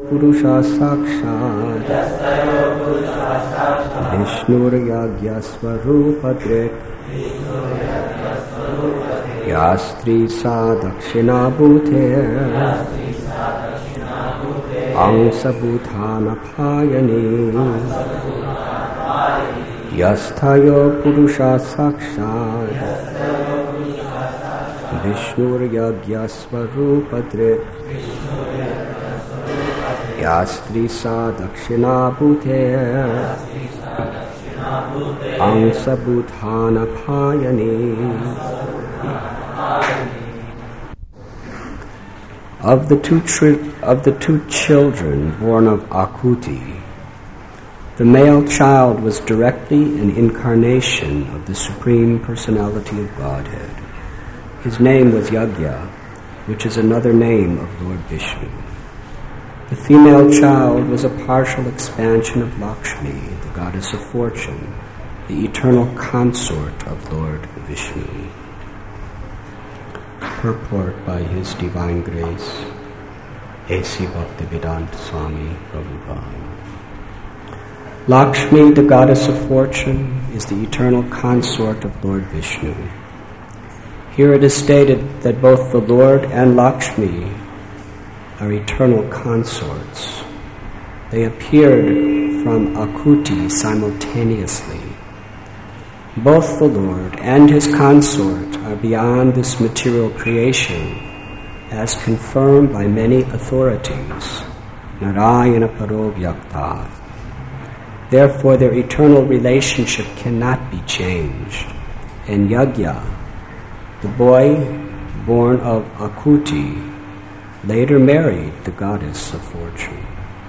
Purusha Sakshat Vishnuryagyasvarupadrik Yastri Sa Dakshina Bhute Angsabhutana Payani Yasthayo Purusha Sakshat Vishnuryagyasvarupadrik Yastri Sa Dakshina Bhute Angsabhutana Payani. Of the two children born of Akuti, the male child was directly an incarnation of the Supreme Personality of Godhead. His name was Yagya, which is another name of Lord Vishnu. The female child was a partial expansion of Lakshmi, the goddess of fortune, the eternal consort of Lord Vishnu. Purport by His Divine Grace, A.C. Bhaktivedanta Swami Prabhupada. Lakshmi, the goddess of fortune, is the eternal consort of Lord Vishnu. Here it is stated that both the Lord and Lakshmi are eternal consorts. They appeared from Akuti simultaneously. Both the Lord and his consort are beyond this material creation, as confirmed by many authorities. Narayana Paro Vyakta. Therefore, their eternal relationship cannot be changed. And Yagya, the boy born of Akuti, later married the goddess of fortune.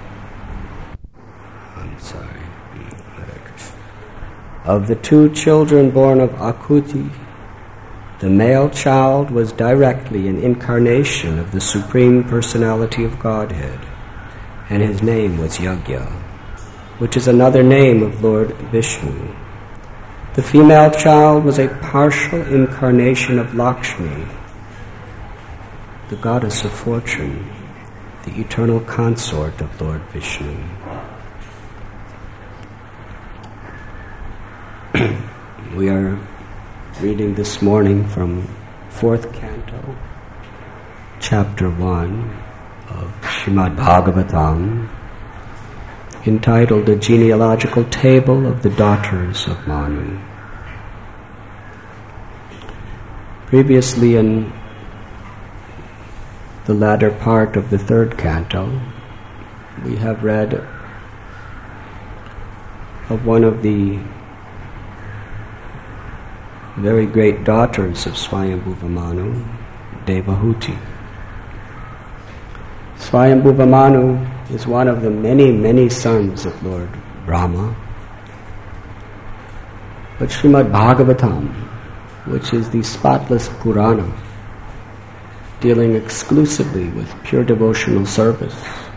Of the two children born of Akuti, the male child was directly an incarnation of the Supreme Personality of Godhead, and his name was Yagya, which is another name of Lord Vishnu. The female child was a partial incarnation of Lakshmi, the goddess of fortune, the eternal consort of Lord Vishnu. We are reading this morning from 4th Canto, Chapter 1 of Srimad Bhagavatam, entitled The Genealogical Table of the Daughters of Manu. Previously in the latter part of the 3rd canto, we have read of one of the very great daughters of Swayambhuva Manu, Devahuti. Swayambhuva Manu is one of the many, many sons of Lord Brahma. But Srimad Bhagavatam, which is the spotless Purana, dealing exclusively with pure devotional service,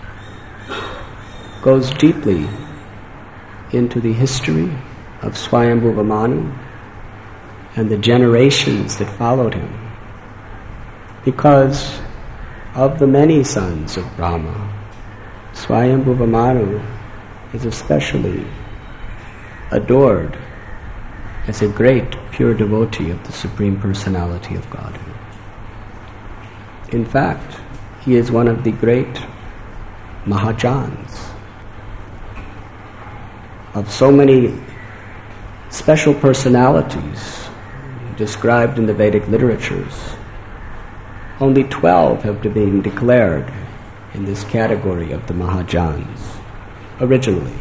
goes deeply into the history of Swayambhuva Manu and the generations that followed him. Because of the many sons of Brahma, Swayambhuva Manu is especially adored as a great pure devotee of the Supreme Personality of Godhead. In fact, he is one of the great Mahajans. Of so many special personalities described in the Vedic literatures, only 12 have been declared in this category of the Mahajans originally.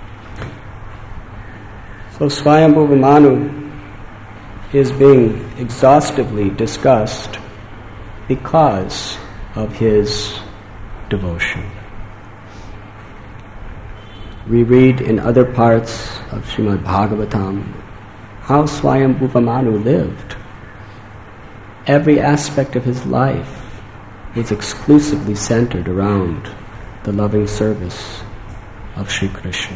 So Swayambhuva Manu is being exhaustively discussed because of his devotion. We read in other parts of Srimad Bhagavatam how Swayambhuva Manu lived. Every aspect of his life was exclusively centered around the loving service of Sri Krishna.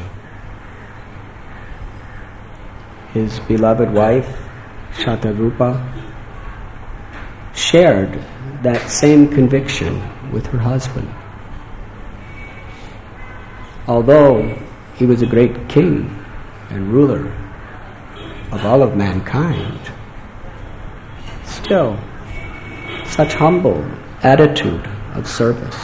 His beloved wife, Shatarupa, shared that same conviction with her husband. although he was a great king and ruler of all of mankind, still such humble attitude of service.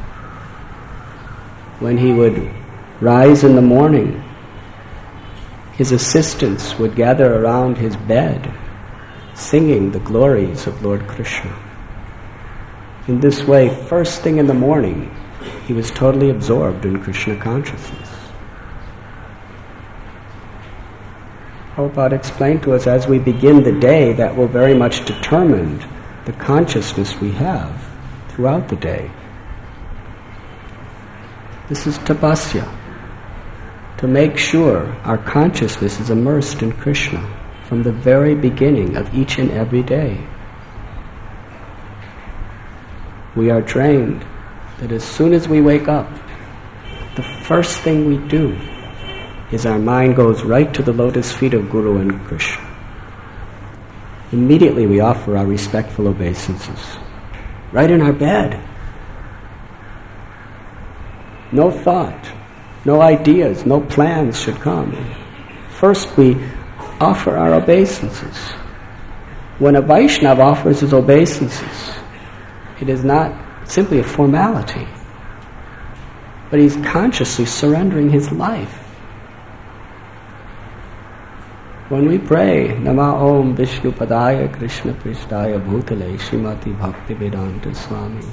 When he would rise in the morning, his assistants would gather around his bed, singing the glories of Lord Krishna. In this way, first thing in the morning, he was totally absorbed in Krishna consciousness. Prabhupada explained to us, as we begin the day, that will very much determine the consciousness we have throughout the day. This is tapasya, to make sure our consciousness is immersed in Krishna from the very beginning of each and every day. We are trained that as soon as we wake up, the first thing we do is our mind goes right to the lotus feet of Guru and Krishna. Immediately we offer our respectful obeisances, right in our bed. No thought, no ideas, no plans should come. First we offer our obeisances. When a Vaishnava offers his obeisances, it is not simply a formality, but he's consciously surrendering his life. When we pray, Nama Om Vishnu Padaya Krishna Prishtaya Bhutale Srimati Bhakti Vedanta Swami,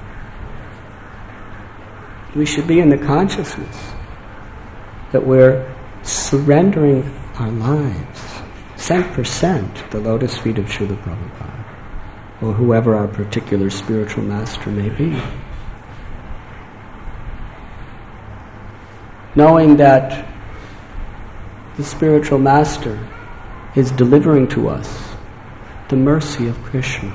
we should be in the consciousness that we're surrendering our lives, 100%, to the lotus feet of Srila Prabhupada, or whoever our particular spiritual master may be. Knowing that the spiritual master is delivering to us the mercy of Krishna.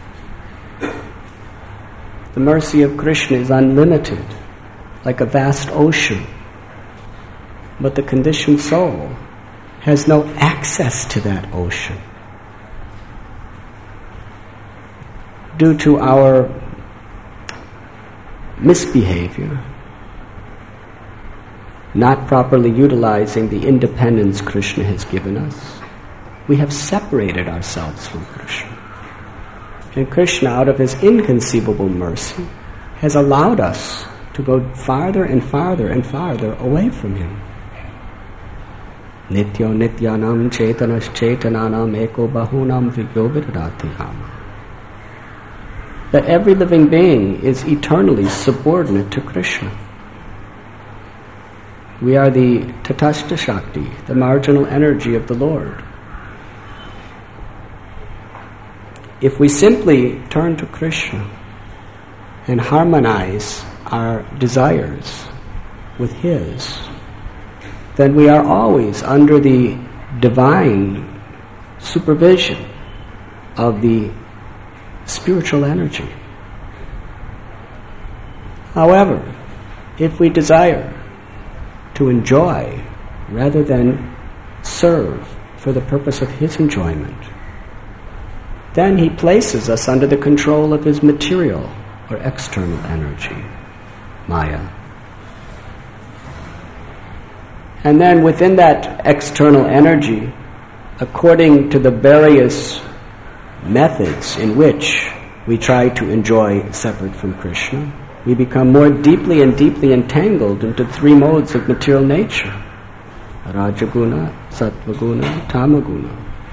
The mercy of Krishna is unlimited, like a vast ocean. But the conditioned soul has no access to that ocean. Due to our misbehavior, not properly utilizing the independence Krishna has given us, we have separated ourselves from Krishna. And Krishna, out of his inconceivable mercy, has allowed us to go farther and farther and farther away from him. Nityo nityanam chetanas chetananam eko bahunam vigyo vidaratiham. That every living being is eternally subordinate to Krishna. We are the Tatastha Shakti, the marginal energy of the Lord. If we simply turn to Krishna and harmonize our desires with his, then we are always under the divine supervision of the spiritual energy. However, if we desire to enjoy rather than serve for the purpose of his enjoyment, then he places us under the control of his material or external energy, Maya. And then within that external energy, according to the various methods in which we try to enjoy separate from Krishna, we become more deeply and deeply entangled into three modes of material nature: Rajaguna, Sattvaguna, Tamaguna.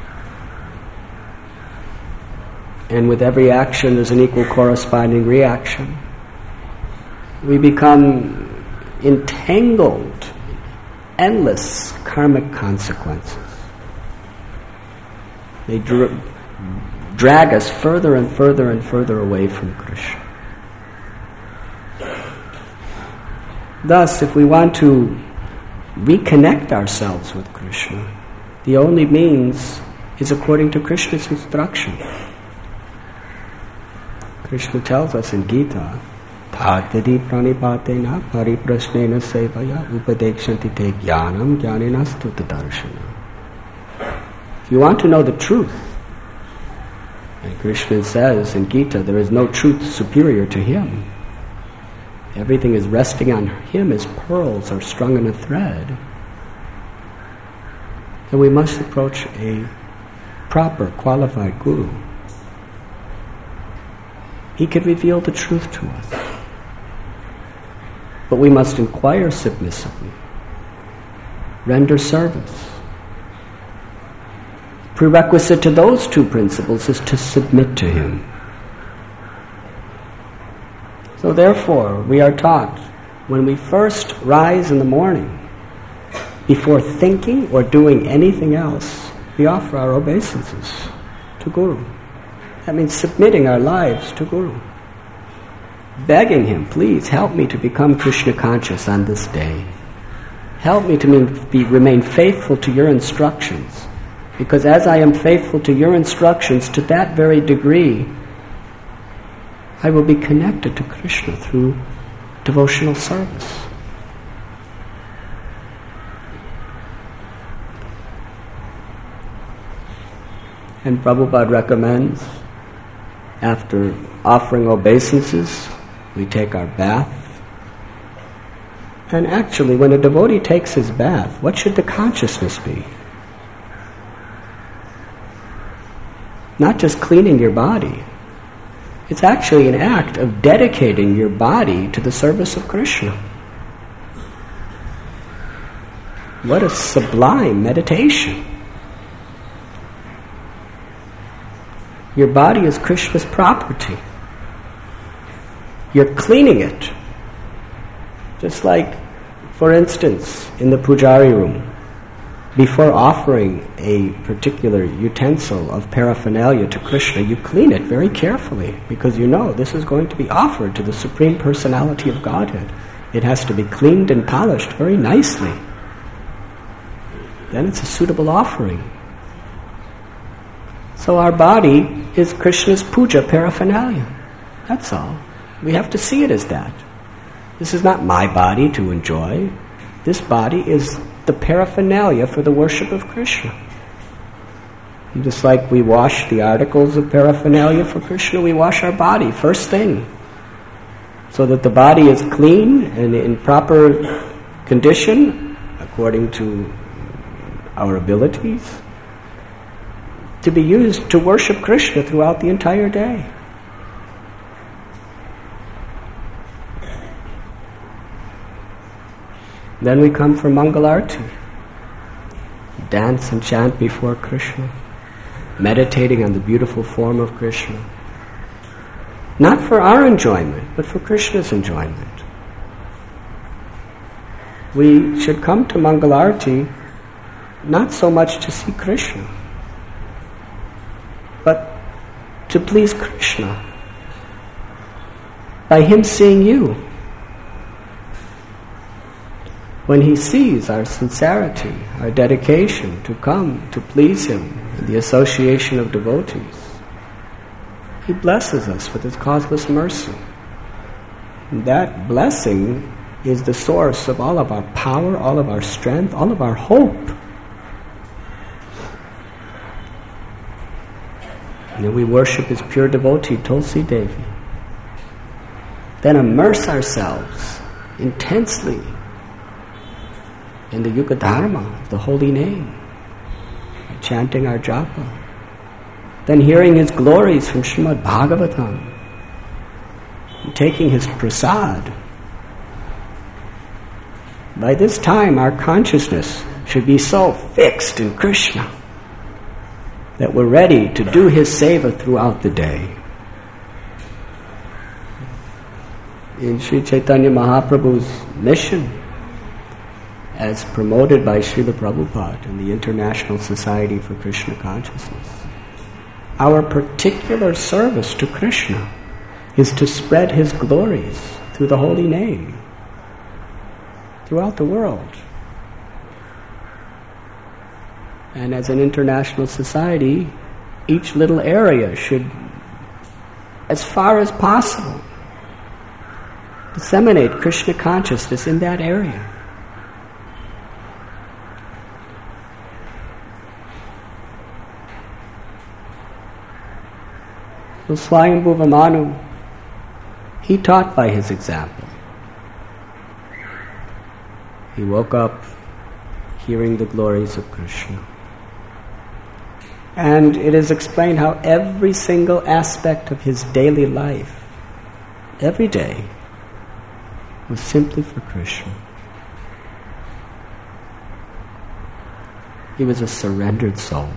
And with every action there's an equal corresponding reaction. We become entangled in endless karmic consequences. They drag us further and further and further away from Krishna. Thus, if we want to reconnect ourselves with Krishna, the only means is according to Krishna's instruction. Krishna tells us in Gita, Bhaktadi pranipatena pariprasnena sevaya upadekshanti te jnanam jnaninastu tadarshana. If you want to know the truth, and Krishna says in Gita, there is no truth superior to him. everything is resting on him as pearls are strung on a thread, then we must approach a proper, qualified guru. He could reveal the truth to us. But we must inquire submissively, render service. Prerequisite to those two principles is to submit to him. So therefore, we are taught, when we first rise in the morning, before thinking or doing anything else, we offer our obeisances to Guru. That means submitting our lives to Guru. Begging him, please help me to become Krishna conscious on this day. Help me to remain faithful to your instructions. Because as I am faithful to your instructions, to that very degree, I will be connected to Krishna through devotional service. And Prabhupada recommends, after offering obeisances, we take our bath. And actually, when a devotee takes his bath, what should the consciousness be? Not just cleaning your body. It's actually an act of dedicating your body to the service of Krishna. What a sublime meditation. Your body is Krishna's property. You're cleaning it. Just like, for instance, in the pujari room, before offering a particular utensil of paraphernalia to Krishna, you clean it very carefully because you know this is going to be offered to the Supreme Personality of Godhead. It has to be cleaned and polished very nicely. Then it's a suitable offering. So our body is Krishna's puja paraphernalia. That's all. We have to see it as that. This is not my body to enjoy. This body is the paraphernalia for the worship of Krishna. And just like we wash the articles of paraphernalia for Krishna, we wash our body first thing, so that the body is clean and in proper condition, according to our abilities, to be used to worship Krishna throughout the entire day. Then we come for Mangalarti. Dance and chant before Krishna, meditating on the beautiful form of Krishna. Not for our enjoyment, but for Krishna's enjoyment. We should come to Mangalarti not so much to see Krishna, but to please Krishna by him seeing you. When he sees our sincerity, our dedication to come to please him in the association of devotees, he blesses us with his causeless mercy. And that blessing is the source of all of our power, all of our strength, all of our hope. And then we worship his pure devotee, Tulsi Devi. Then immerse ourselves intensely in the Yuga Dharma, the holy name, by chanting our japa. Then hearing his glories from Srimad Bhagavatam, and taking his prasad. By this time, our consciousness should be so fixed in Krishna that we're ready to do his seva throughout the day. In Sri Chaitanya Mahaprabhu's mission, as promoted by Srila Prabhupada and the International Society for Krishna Consciousness, our particular service to Krishna is to spread his glories through the holy name throughout the world. And as an international society, each little area should, as far as possible, disseminate Krishna consciousness in that area. So Swayambhuva Manu, he taught by his example. He woke up hearing the glories of Krishna. And it is explained how every single aspect of his daily life, every day, was simply for Krishna. He was a surrendered soul.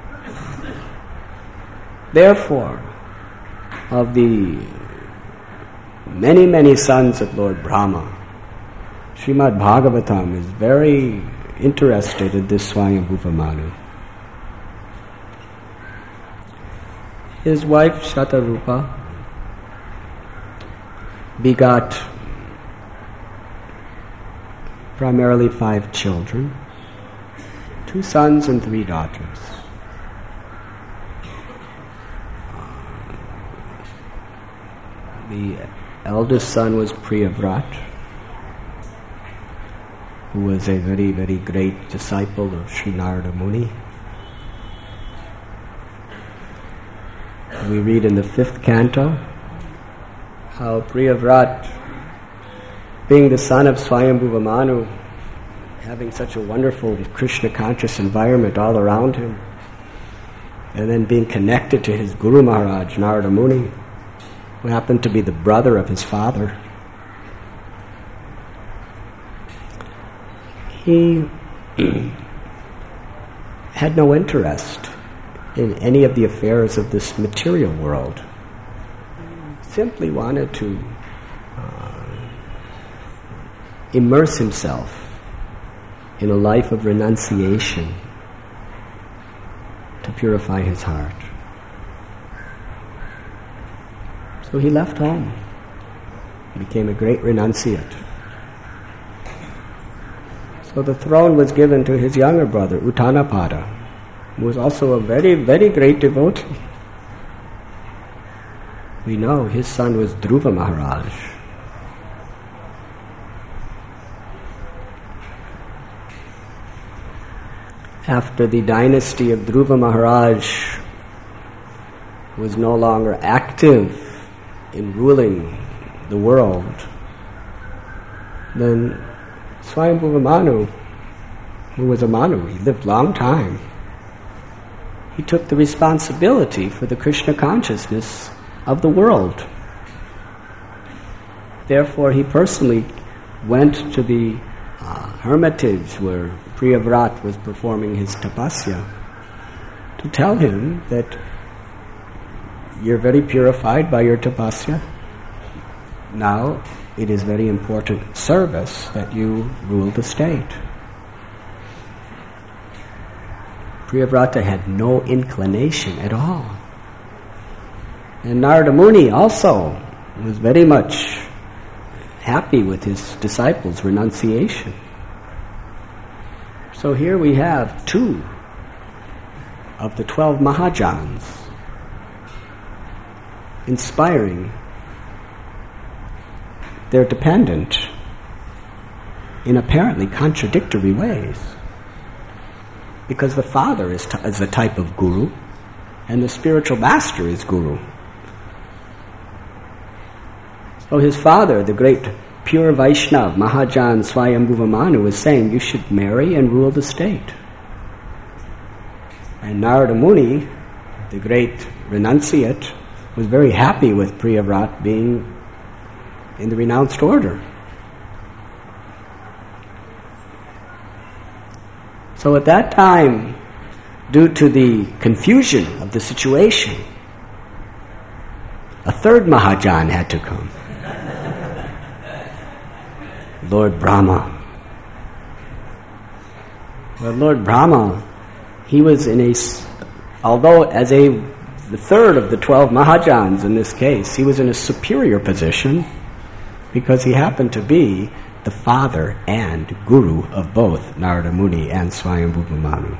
Therefore, of the many, many sons of Lord Brahma, Srimad Bhagavatam is very interested in this Swayambhuva Manu. His wife Shatarupa begot primarily 5 children, 2 sons and 3 daughters. The eldest son was Priyavrat, who was a very, very great disciple of Sri Narada Muni. We read in the 5th canto how Priyavrat, being the son of Swayambhuva Manu, having such a wonderful Krishna conscious environment all around him, and then being connected to his Guru Maharaj, Narada Muni, who happened to be the brother of his father, he had no interest in any of the affairs of this material world. Simply wanted to immerse himself in a life of renunciation to purify his heart. So he left home, became a great renunciate. So the throne was given to his younger brother, Uttanapada, who was also a very, very great devotee. We know his son was Dhruva Maharaj. After the dynasty of Dhruva Maharaj was no longer active in ruling the world, then Swayambhuva Manu, who was a Manu, he lived a long time, he took the responsibility for the Krishna consciousness of the world. Therefore, he personally went to the hermitage where Priyavrat was performing his tapasya to tell him that you're very purified by your tapasya. Now, it is very important service that you rule the state. Priyavrata had no inclination at all. And Narada Muni also was very much happy with his disciples' renunciation. So here we have 2 of the 12 Mahajans inspiring their dependent in apparently contradictory ways. Because the father is a type of guru, and the spiritual master is guru. So his father, the great pure Vaishnav, Mahajan Swayambhuva Manu, is saying you should marry and rule the state. And Narada Muni, the great renunciate, was very happy with Priyavrat being in the renounced order. So at that time, due to the confusion of the situation, a 3rd Mahajan had to come. Lord Brahma. Well, Lord Brahma, he was although as the 3rd of the 12 Mahajans in this case, he was in a superior position because he happened to be the father and guru of both Narada Muni and Swayambhuva Manu.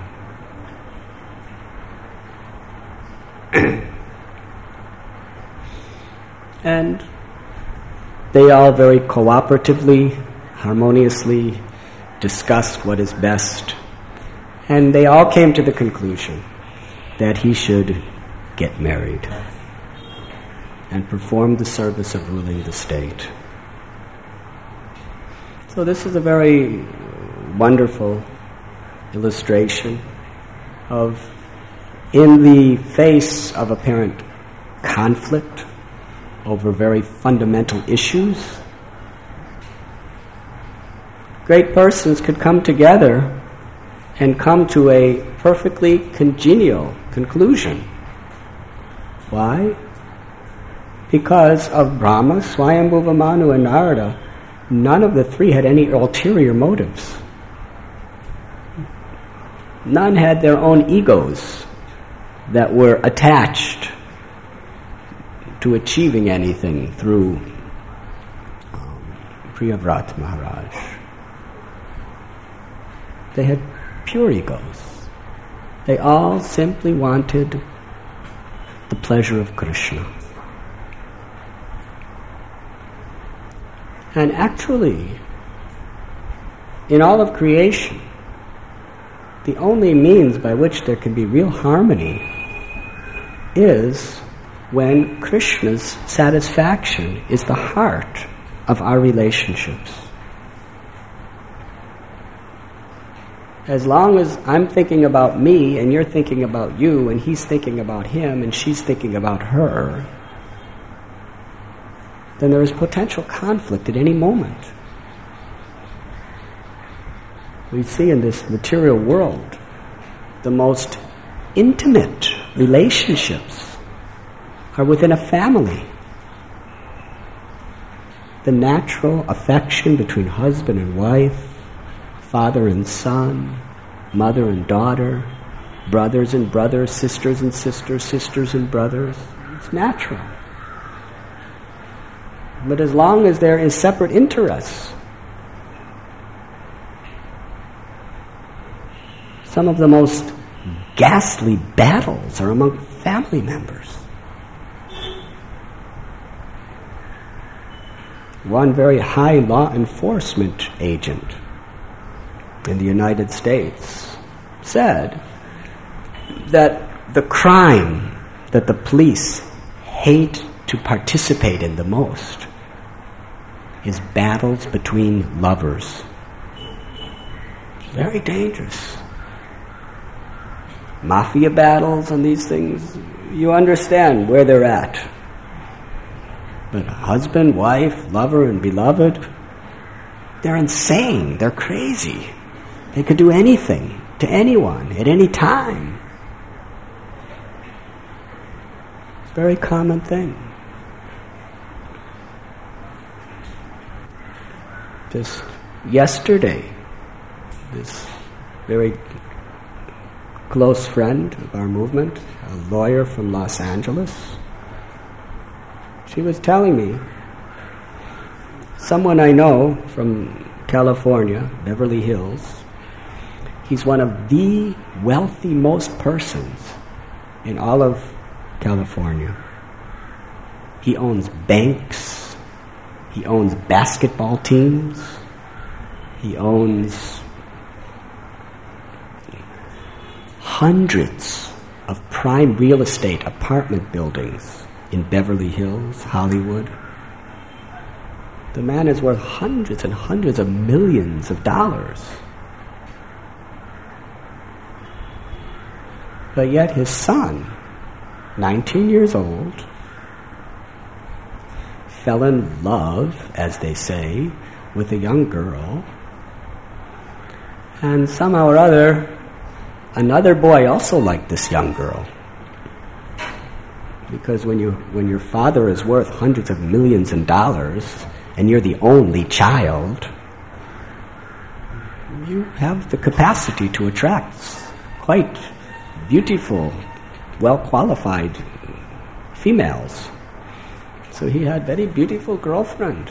And they all very cooperatively, harmoniously discussed what is best. And they all came to the conclusion that he should get married and perform the service of ruling the state. So this is a very wonderful illustration of, in the face of apparent conflict over very fundamental issues, great persons could come together and come to a perfectly congenial conclusion. Why? Because of Brahma, Swayambhuva Manu, and Narada, none of the three had any ulterior motives. None had their own egos that were attached to achieving anything through Priyavrat Maharaj. They had pure egos. They all simply wanted the pleasure of Krishna. And actually, in all of creation, the only means by which there can be real harmony is when Krishna's satisfaction is the heart of our relationships. As long as I'm thinking about me and you're thinking about you and he's thinking about him and she's thinking about her, then there is potential conflict at any moment. We see in this material world the most intimate relationships are within a family. The natural affection between husband and wife, father and son, mother and daughter, brothers and brothers, sisters and sisters, sisters and brothers. It's natural. But as long as there is separate interests, some of the most ghastly battles are among family members. One very high law enforcement agent in the United States said that the crime that the police hate to participate in the most is battles between lovers. Very dangerous. Mafia battles and these things, you understand where they're at. But husband, wife, lover, and beloved, they're insane. They're crazy. They could do anything to anyone at any time. It's a very common thing. Just yesterday, this very close friend of our movement, a lawyer from Los Angeles, she was telling me, someone I know from California, Beverly Hills, he's one of the wealthy-most persons in all of California. He owns banks. He owns basketball teams. He owns hundreds of prime real estate apartment buildings in Beverly Hills, Hollywood. The man is worth hundreds and hundreds of millions of dollars. But yet his son, 19 years old, fell in love, as they say, with a young girl, and somehow or other, another boy also liked this young girl. Because when your father is worth hundreds of millions of dollars, and you're the only child, you have the capacity to attract quite beautiful, well-qualified females. So he had a very beautiful girlfriend.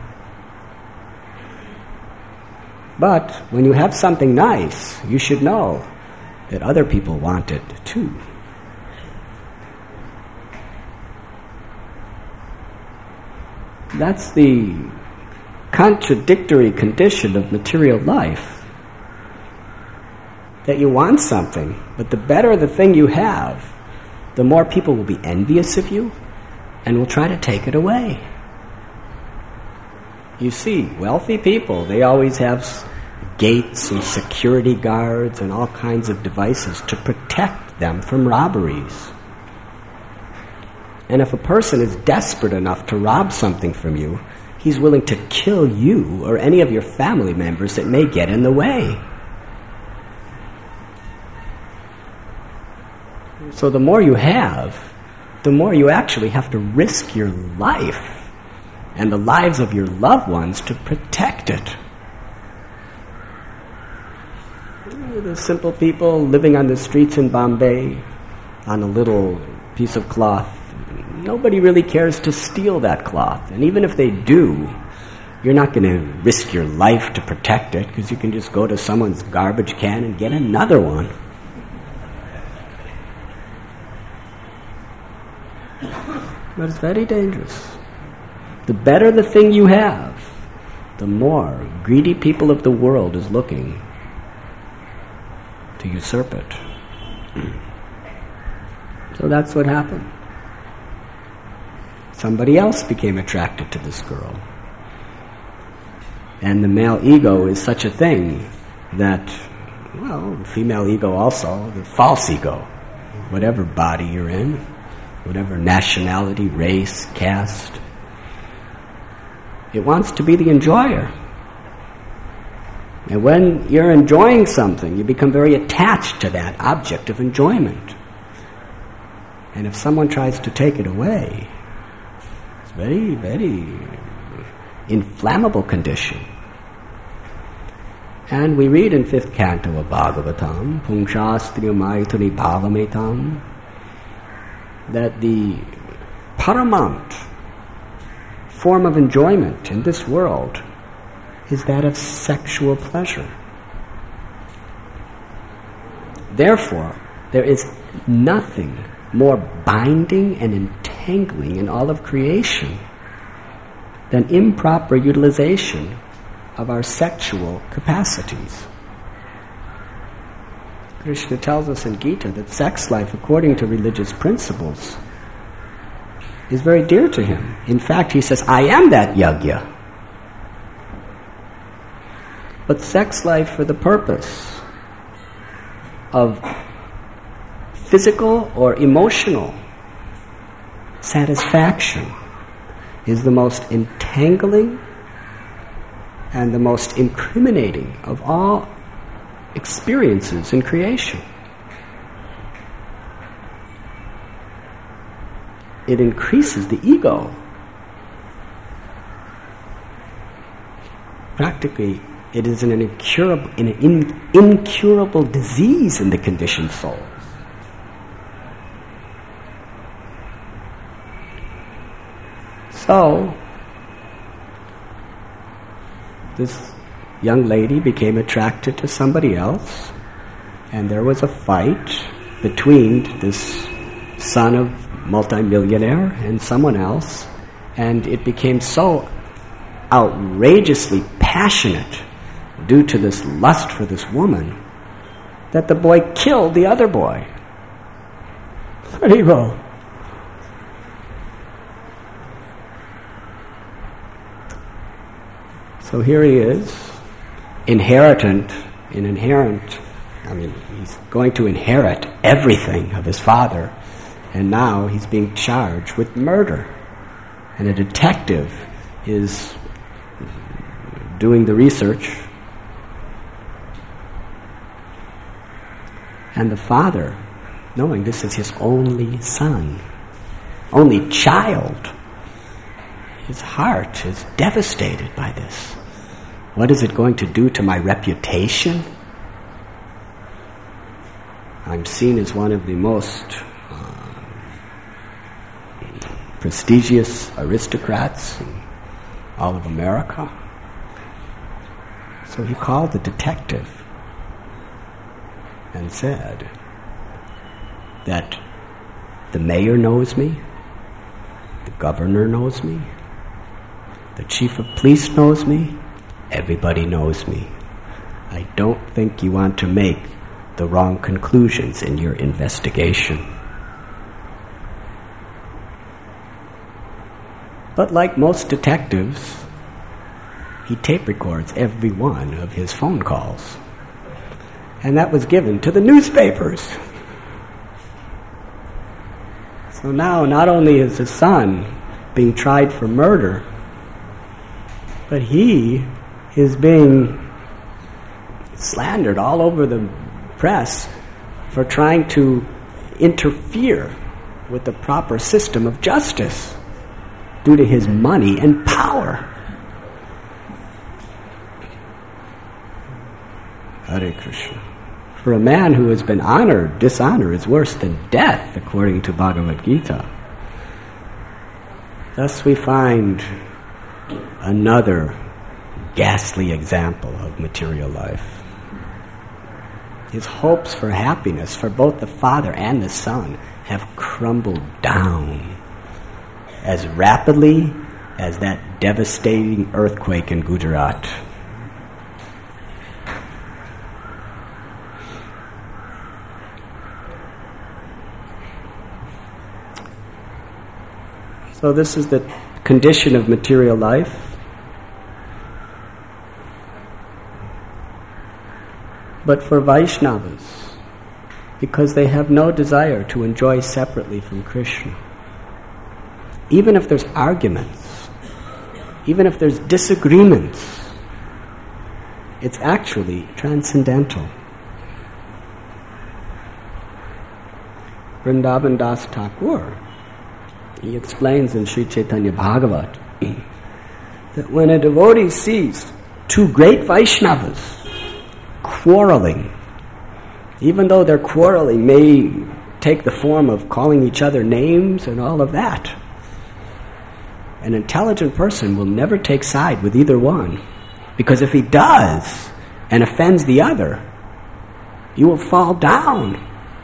But when you have something nice, you should know that other people want it too. That's the contradictory condition of material life. That you want something, but the better the thing you have, the more people will be envious of you and will try to take it away. You see, wealthy people, they always have gates and security guards and all kinds of devices to protect them from robberies. And if a person is desperate enough to rob something from you, he's willing to kill you or any of your family members that may get in the way. So the more you have, the more you actually have to risk your life and the lives of your loved ones to protect it. The simple people living on the streets in Bombay on a little piece of cloth, nobody really cares to steal that cloth. And even if they do, you're not going to risk your life to protect it, because you can just go to someone's garbage can and get another one. But it's very dangerous. The better the thing you have, the more greedy people of the world is looking to usurp it. So that's what happened. Somebody else became attracted to this girl. And the male ego is such a thing that, well, female ego also, the false ego, whatever body you're in, whatever nationality, race, caste, it wants to be the enjoyer. And when you're enjoying something, you become very attached to that object of enjoyment. And if someone tries to take it away, it's a very, very inflammable condition. And we read in 5th canto of Bhagavatam, Pungshastriya Maithuni Bhavametam, that the paramount form of enjoyment in this world is that of sexual pleasure. Therefore, there is nothing more binding and entangling in all of creation than improper utilization of our sexual capacities. Krishna tells us in Gita that sex life, according to religious principles, is very dear to him. In fact, he says, I am that yajna. But sex life for the purpose of physical or emotional satisfaction is the most entangling and the most incriminating of all experiences in creation. It increases the ego. Practically, it is an incurable disease in the conditioned souls. So, this young lady became attracted to somebody else, and there was a fight between this son of multimillionaire and someone else, and it became so outrageously passionate due to this lust for this woman that the boy killed the other boy. Haribol. So here he is, inherent. He's going to inherit everything of his father, and now he's being charged with murder. And a detective is doing the research. And the father, knowing this is his only son, only child, his heart is devastated by this. What is it going to do to my reputation? I'm seen as one of the most prestigious aristocrats in all of America. So he called the detective and said that the mayor knows me, the governor knows me, the chief of police knows me, everybody knows me. I don't think you want to make the wrong conclusions in your investigation. But like most detectives, he tape records every one of his phone calls. And that was given to the newspapers. So now not only is his son being tried for murder, but he is being slandered all over the press for trying to interfere with the proper system of justice due to his money and power. Hare Krishna. For a man who has been honored, dishonor is worse than death, according to Bhagavad Gita. Thus we find another ghastly example of material life. His hopes for happiness for both the father and the son have crumbled down as rapidly as that devastating earthquake in Gujarat. So this is the condition of material life. But for Vaishnavas, because they have no desire to enjoy separately from Krishna, even if there's arguments, even if there's disagreements, it's actually transcendental. Vrindavan Das Thakur, he explains in Sri Chaitanya Bhagavat that when a devotee sees two great Vaishnavas quarreling, even though their quarreling may take the form of calling each other names and all of that, an intelligent person will never take side with either one, because if he does and offends the other, you will fall down,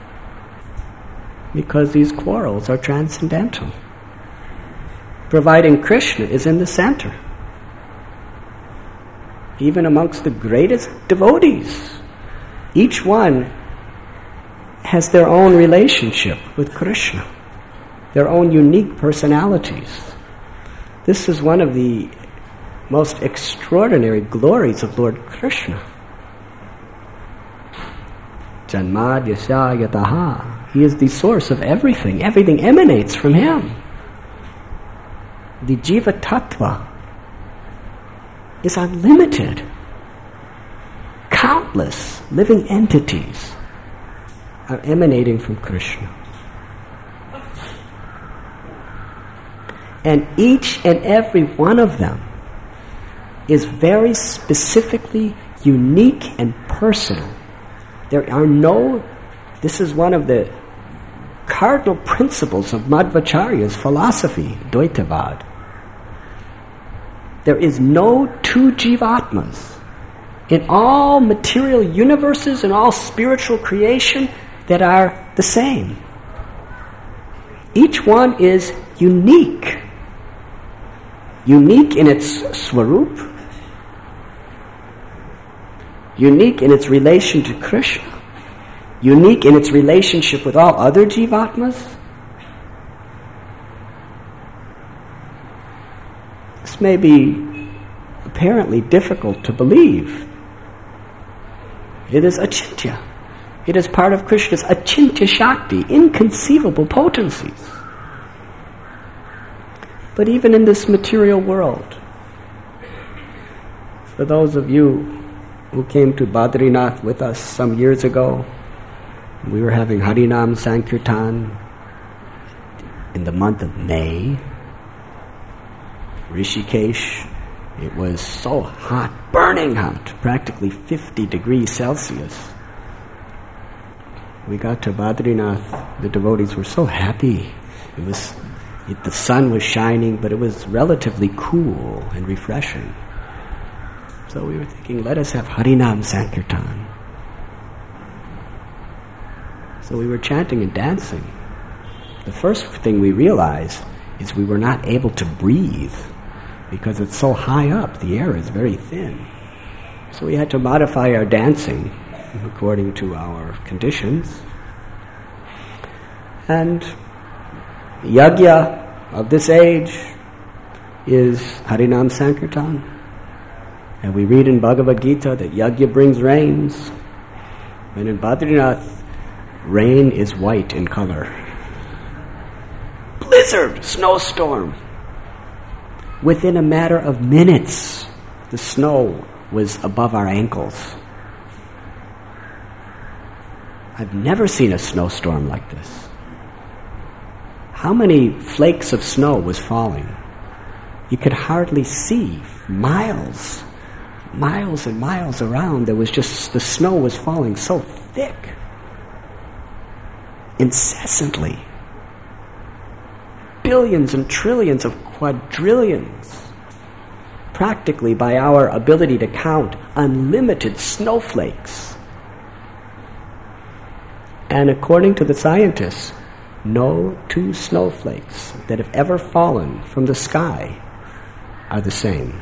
because these quarrels are transcendental, providing Krishna is in the center. Even amongst the greatest devotees, each one has their own relationship with Krishna, their own unique personalities. This is one of the most extraordinary glories of Lord Krishna. Janmad yasya yataha. He is the source of everything. Everything emanates from him. The Jiva Tattva is unlimited. Countless living entities are emanating from Krishna. And each and every one of them is very specifically unique and personal. There are no, this is one of the cardinal principles of Madhvacharya's philosophy, Dvaitavad. There is no two jivatmas in all material universes and all spiritual creation that are the same. Each one is unique. Unique in its swarup, unique in its relation to Krishna, unique in its relationship with all other jivatmas. This may be apparently difficult to believe. It is achintya. It is part of Krishna's achintya shakti, inconceivable potencies. But even in this material world, for those of you who came to Badrinath with us some years ago, we were having Harinam Sankirtan in the month of May. Rishikesh, it was so hot, burning hot, practically 50 degrees Celsius. We got to Badrinath, the devotees were so happy. The sun was shining, but it was relatively cool and refreshing. So we were thinking, let us have Harinam Sankirtan. So we were chanting and dancing. The first thing we realized is we were not able to breathe because it's so high up, the air is very thin. So we had to modify our dancing according to our conditions. And yajna of this age is Harinam Sankirtan. And we read in Bhagavad Gita that Yajna brings rains. And in Badrinath, rain is white in color. Blizzard, snowstorm. Within a matter of minutes, the snow was above our ankles. I've never seen a snowstorm like this. How many flakes of snow was falling? You could hardly see miles and miles around. There was just, the snow was falling so thick, incessantly. Billions and trillions of quadrillions, practically by our ability to count, unlimited snowflakes. And according to the scientists, no two snowflakes that have ever fallen from the sky are the same.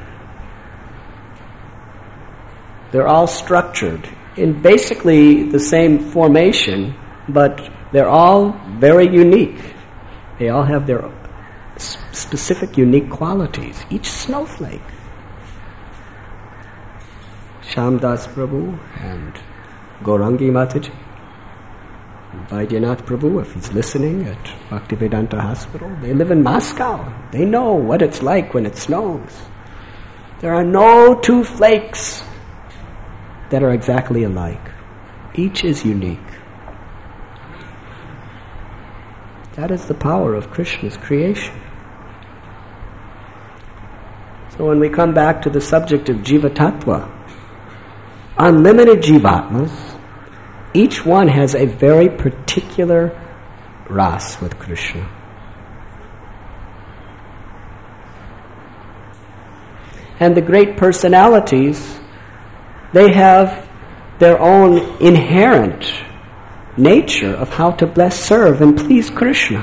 They're all structured in basically the same formation, but they're all very unique. They all have their specific unique qualities, each snowflake. Shamdas Prabhu and Gaurangi Mataji, Vaidyanath Prabhu, if he's listening at Bhaktivedanta Hospital, they live in Moscow. They know what it's like when it snows. There are no two flakes that are exactly alike. Each is unique. That is the power of Krishna's creation. So when we come back to the subject of Jiva Tattva, unlimited Jivatmas, each one has a very particular ras with Krishna. And the great personalities, they have their own inherent nature of how to bless, serve, and please Krishna.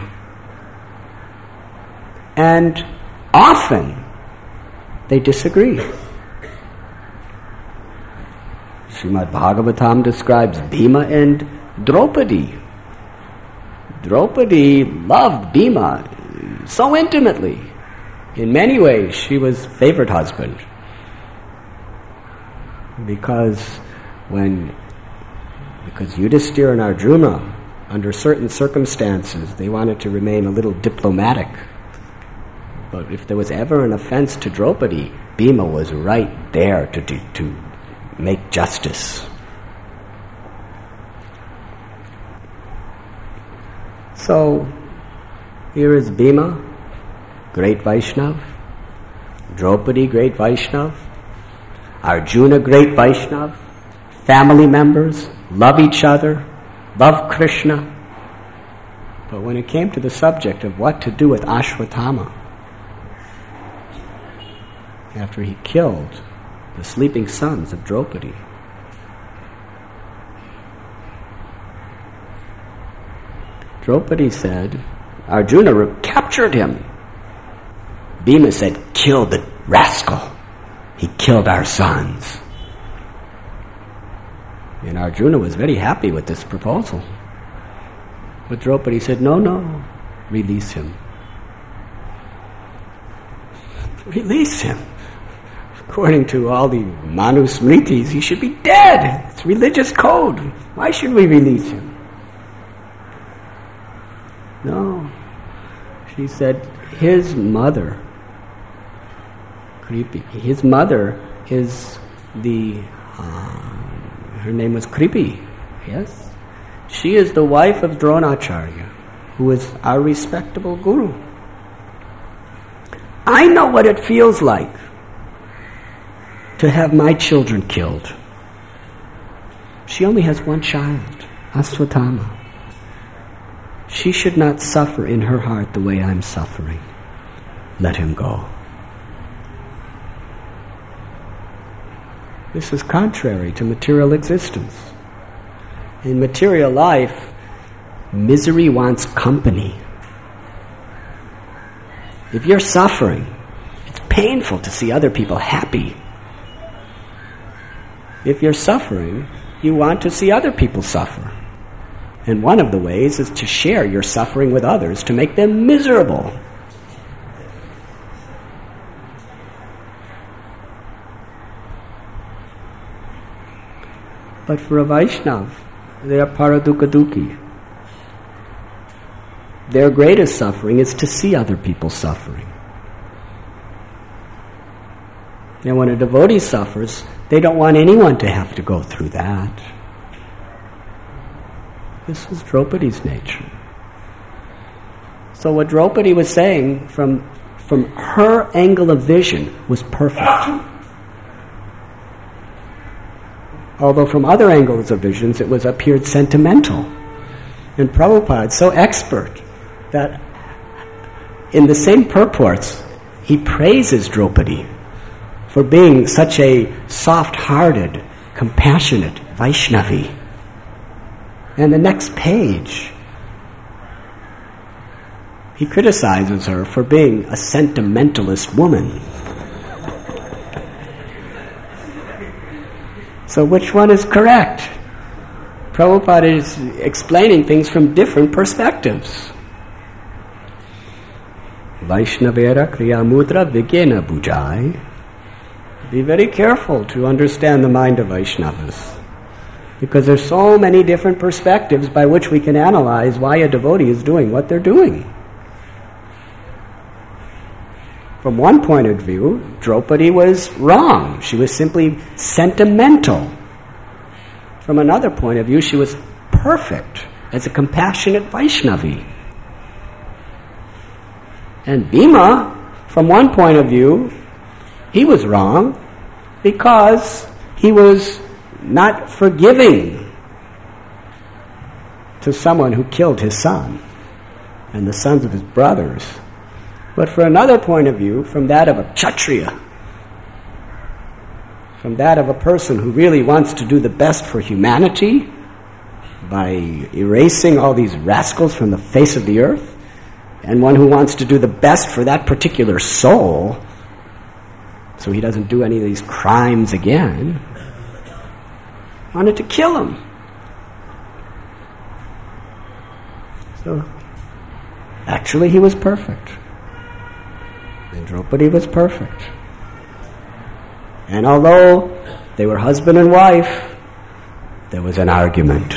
And often they disagree. Srimad Bhagavatam describes Bhima and Draupadi. Draupadi loved Bhima so intimately. In many ways, she was favorite husband. Because Yudhisthira and Arjuna, under certain circumstances, they wanted to remain a little diplomatic. But if there was ever an offense to Draupadi, Bhima was right there to make justice. So, here is Bhima, great Vaishnav, Draupadi, great Vaishnav, Arjuna, great Vaishnav, family members, love each other, love Krishna. But when it came to the subject of what to do with Ashwatthama, after he killed the sleeping sons of Draupadi, Draupadi said, Arjuna captured him. Bhima said, kill the rascal. He killed our sons. And Arjuna was very happy with this proposal. But Draupadi said, no, release him. Release him. According to all the Manu Smritis, he should be dead. It's religious code. Why should we release him? No. She said, his mother, Kripi, his mother is her name was Kripi, yes? She is the wife of Dronacharya, who is our respectable guru. I know what it feels like to have my children killed. She only has one child, Ashwatthama. She should not suffer in her heart the way I'm suffering. Let him go. This is contrary to material existence. In material life, misery wants company. If you're suffering, it's painful to see other people happy. If you're suffering, you want to see other people suffer. And one of the ways is to share your suffering with others to make them miserable. But for a Vaishnav, they are paradukha-dukhi. Their greatest suffering is to see other people suffering. And when a devotee suffers, they don't want anyone to have to go through that. This was Draupadi's nature. So what Draupadi was saying from her angle of vision was perfect. Although from other angles of visions it appeared sentimental. And Prabhupada, so expert, that in the same purports, he praises Draupadi for being such a soft-hearted, compassionate Vaishnavi. And the next page, he criticizes her for being a sentimentalist woman. So which one is correct? Prabhupada is explaining things from different perspectives. Vaishnavera kriya mudra vigena bujai. Be very careful to understand the mind of Vaishnavas, because there's so many different perspectives by which we can analyze why a devotee is doing what they're doing. From one point of view, Draupadi was wrong. She was simply sentimental. From another point of view, she was perfect as a compassionate Vaishnavi. And Bhima, from one point of view, he was wrong because he was not forgiving to someone who killed his son and the sons of his brothers. But for another point of view, from that of a Kshatriya, from that of a person who really wants to do the best for humanity by erasing all these rascals from the face of the earth, and one who wants to do the best for that particular soul so he doesn't do any of these crimes again, wanted to kill him. So, actually he was perfect. And Draupadi was perfect. And although they were husband and wife, there was an argument.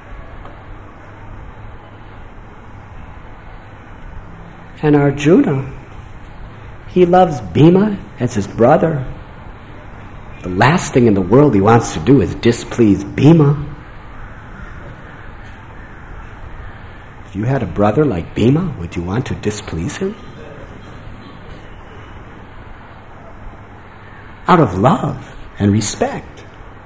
And Arjuna, he loves Bhima as his brother. The last thing in the world he wants to do is displease Bhima. If you had a brother like Bhima, would you want to displease him? Out of love and respect.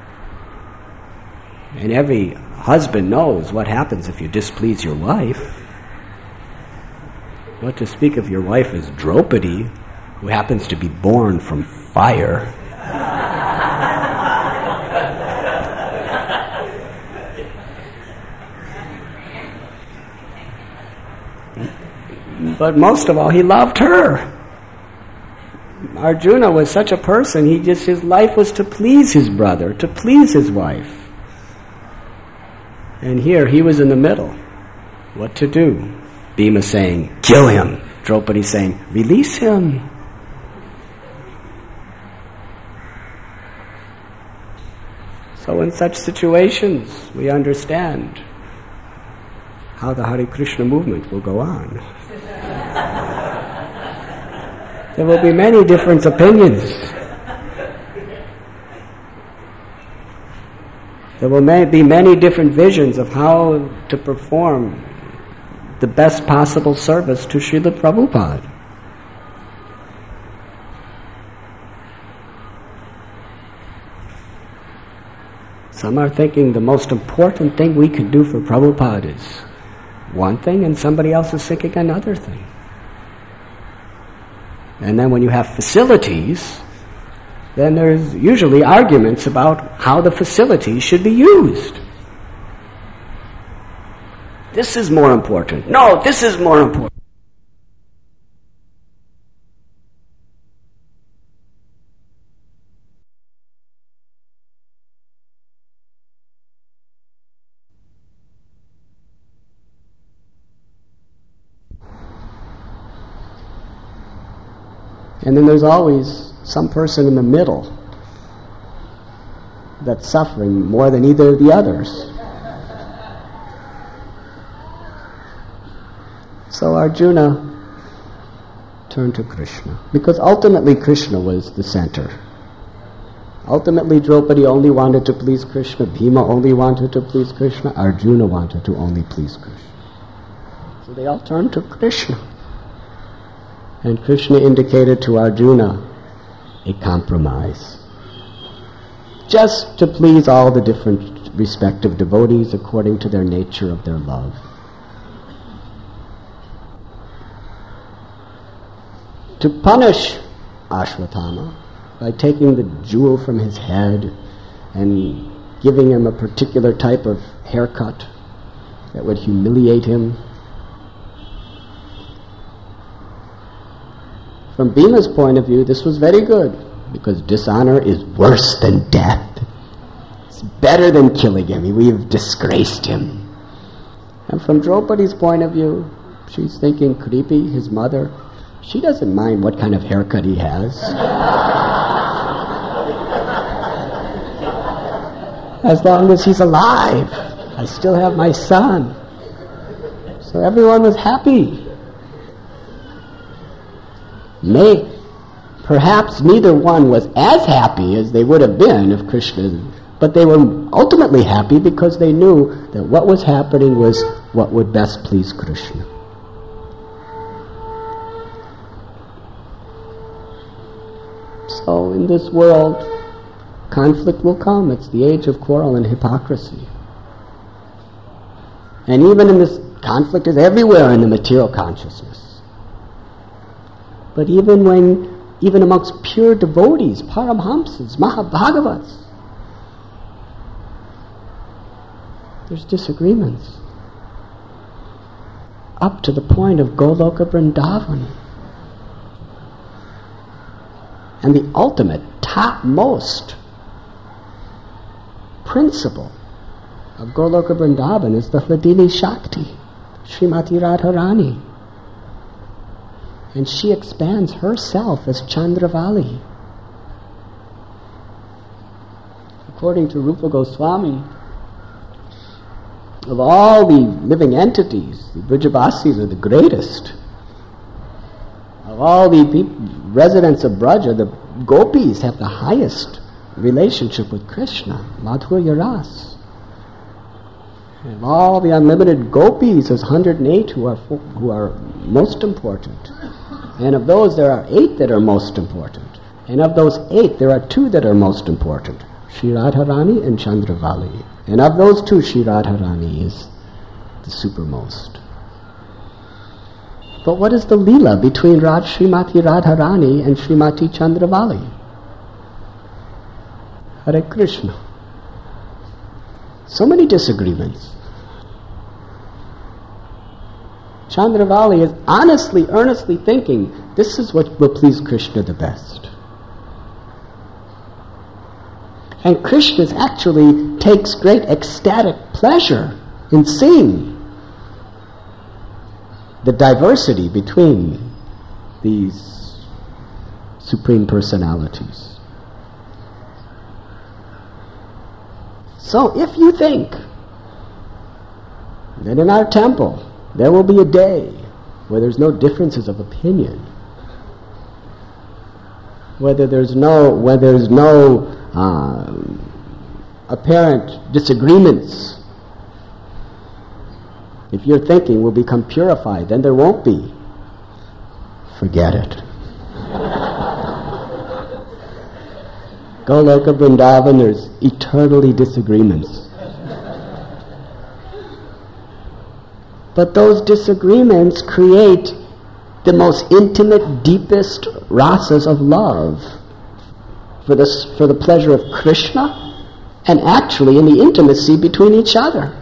And every husband knows what happens if you displease your wife. What to speak of your wife is Draupadi, who happens to be born from fire. But most of all, he loved her. Arjuna was such a person, his life was to please his brother, to please his wife. And here he was in the middle. What to do? Bhima saying, kill him. Draupadi saying, release him. So in such situations, we understand how the Hare Krishna movement will go on. There will be many different opinions. There will be many different visions of how to perform the best possible service to Srila Prabhupada. Some are thinking the most important thing we can do for Prabhupada is one thing, and somebody else is thinking another thing. And then when you have facilities, then there's usually arguments about how the facilities should be used. This is more important. No, this is more important. And then there's always some person in the middle that's suffering more than either of the others. So Arjuna turned to Krishna, because ultimately Krishna was the center. Ultimately Draupadi only wanted to please Krishna, Bhima only wanted to please Krishna, Arjuna wanted to only please Krishna. So they all turned to Krishna. And Krishna indicated to Arjuna a compromise, just to please all the different respective devotees according to their nature of their love. To punish Ashwatthama by taking the jewel from his head and giving him a particular type of haircut that would humiliate him. From Bhima's point of view, this was very good, because dishonor is worse than death. It's better than killing him. We've disgraced him. And from Draupadi's point of view, she's thinking Kripi, his mother, she doesn't mind what kind of haircut he has. As long as he's alive, I still have my son. So everyone was happy. Perhaps neither one was as happy as they would have been if Krishna, but they were ultimately happy because they knew that what was happening was what would best please Krishna. So in this world, conflict will come. It's the age of quarrel and hypocrisy. And even in this, conflict is everywhere in the material consciousness. But even amongst pure devotees, Paramhamsas, Mahabhagavats, there's disagreements. Up to the point of Goloka Vrindavan. And the ultimate, topmost principle of Goloka Vrindavan is the Hladini Shakti, Srimati Radharani. And she expands herself as Chandravali. According to Rupa Goswami, of all the living entities, the Brajavasis are the greatest. Of all the residents of Braja, the gopis have the highest relationship with Krishna, Madhurya Ras. And of all the unlimited gopis, there's 108 who are most important. And of those, there are 8 that are most important. And of those 8, there are 2 that are most important, Shri Radharani and Chandravali. And of those 2, Shri Radharani is the supermost. But what is the Leela between Srimati Radharani and Srimati Chandravali? Hare Krishna. So many disagreements. Chandravali is honestly, earnestly thinking, this is what will please Krishna the best. And Krishna actually takes great ecstatic pleasure in seeing the diversity between these supreme personalities. So if you think that in our temple there will be a day where there's no differences of opinion, where there's no apparent disagreements, if your thinking will become purified, then there won't be. Forget it. Goloka Vrindavan, there's eternally disagreements. But those disagreements create the most intimate, deepest rasas of love for the pleasure of Krishna, and actually in the intimacy between each other.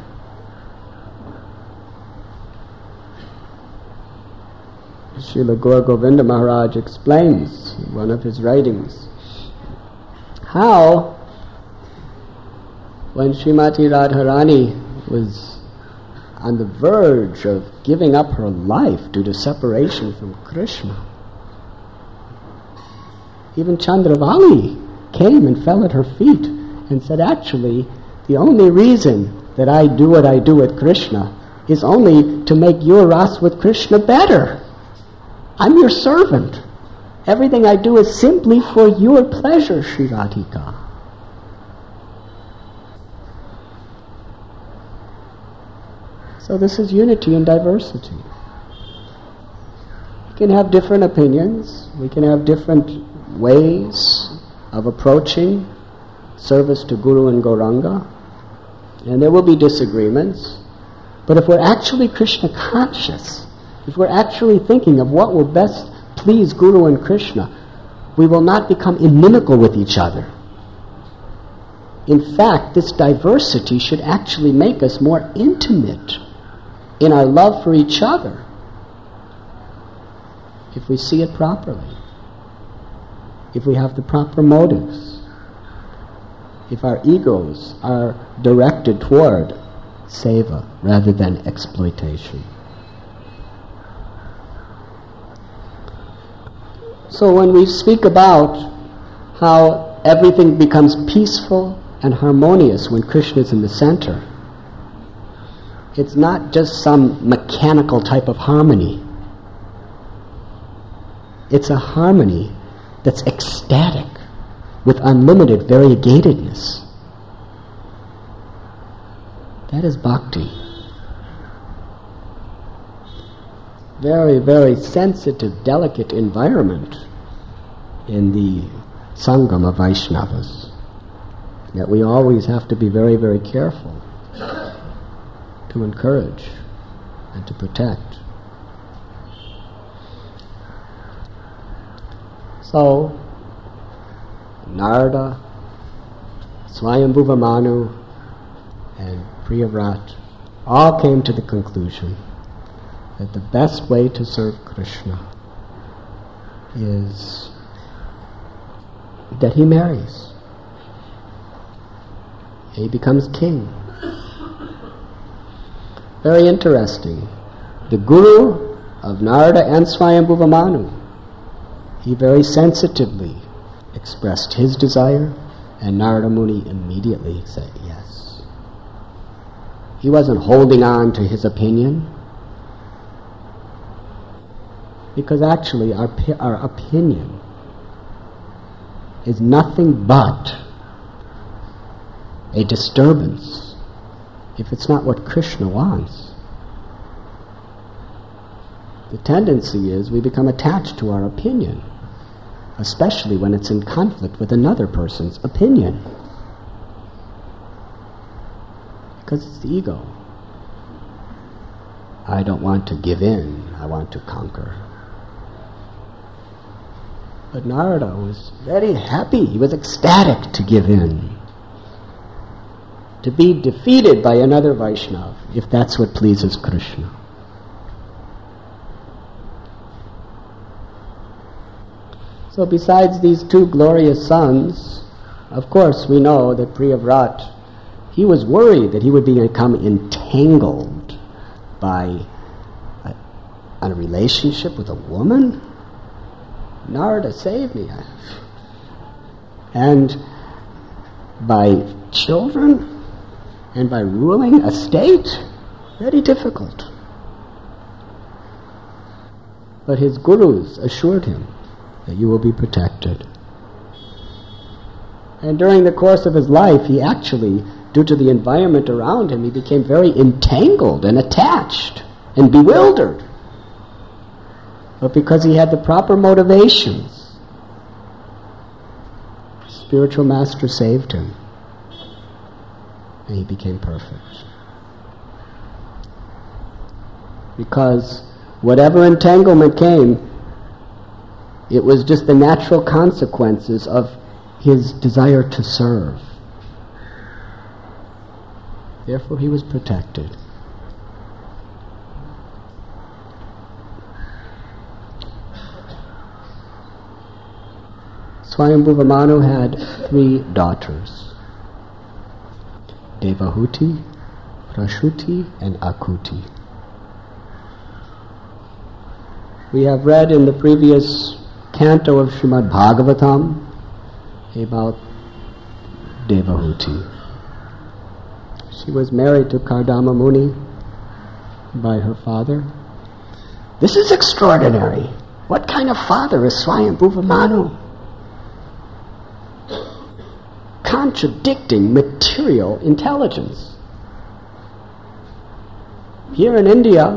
Srila Gaur Govinda Maharaj explains in one of his writings how when Srimati Radharani was on the verge of giving up her life due to separation from Krishna, even Chandravali came and fell at her feet and said, actually, the only reason that I do what I do with Krishna is only to make your ras with Krishna better. I'm your servant. Everything I do is simply for your pleasure, Sri Radhika. So this is unity in diversity. We can have different opinions. We can have different ways of approaching service to Guru and Gauranga. And there will be disagreements. But if we're actually Krishna conscious, if we're actually thinking of what will best please Guru and Krishna, we will not become inimical with each other. In fact, this diversity should actually make us more intimate in our love for each other, if we see it properly, if we have the proper motives, if our egos are directed toward seva rather than exploitation. So when we speak about how everything becomes peaceful and harmonious when Krishna is in the center, it's not just some mechanical type of harmony. It's a harmony that's ecstatic with unlimited variegatedness. That is bhakti. Very, very sensitive, delicate environment in the Sangam of Vaishnavas that we always have to be very, very careful to encourage and to protect. So, Narada, Swayambhuva Manu, and Priyavrat all came to the conclusion that the best way to serve Krishna is that he marries. He becomes king. Very interesting. The Guru of Narada and Swayambhuva Manu, he very sensitively expressed his desire, and Narada Muni immediately said yes. He wasn't holding on to his opinion, because actually our opinion is nothing but a disturbance if it's not what Krishna wants. The tendency is we become attached to our opinion, especially when it's in conflict with another person's opinion, because it's the ego. I don't want to give in, I want to conquer. But Narada was very happy, he was ecstatic to give in, to be defeated by another Vaishnava, if that's what pleases Krishna. So besides these two glorious sons, of course we know that Priyavrat, he was worried that he would become entangled by a relationship with a woman. Narada, save me. And by children, and by ruling a state, very difficult. But his gurus assured him that you will be protected. And during the course of his life, he actually, due to the environment around him, he became very entangled and attached and bewildered. But because he had the proper motivations, spiritual master saved him, and he became perfect. Because whatever entanglement came, it was just the natural consequences of his desire to serve. Therefore he was protected. Swayambhuva Manu had 3 daughters, Devahuti, Prashuti, and Akuti. We have read in the previous canto of Srimad Bhagavatam about Devahuti. She was married to Kardama Muni by her father. This is extraordinary. What kind of father is Swayambhuva Manu? Contradicting material intelligence. Here in India,